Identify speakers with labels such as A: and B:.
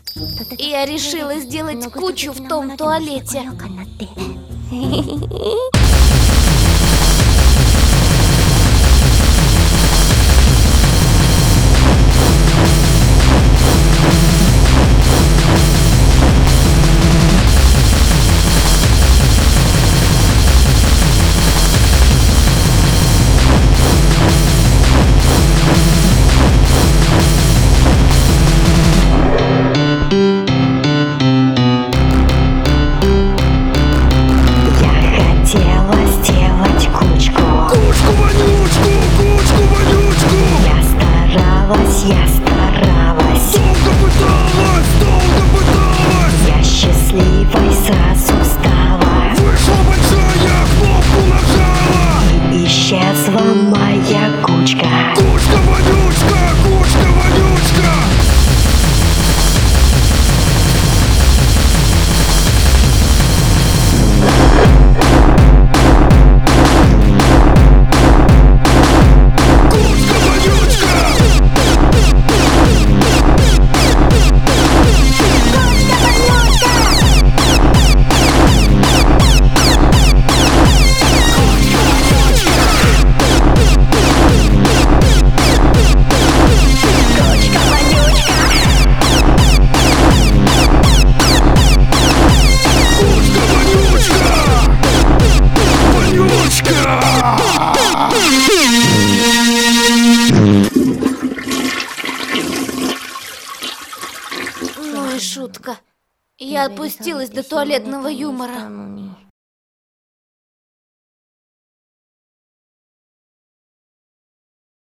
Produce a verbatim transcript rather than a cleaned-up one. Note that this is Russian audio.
A: Я решила сделать кучу в том туалете.
B: Я старалась,
C: долго пыталась, долго пыталась.
B: Я счастливой сразу стала.
C: Вышла большая, кнопку нажала,
B: И исчезла моя кучка.
C: Кучка вонючка, кучка вонючка.
A: Ну и шутка. Я опустилась до туалетного юмора.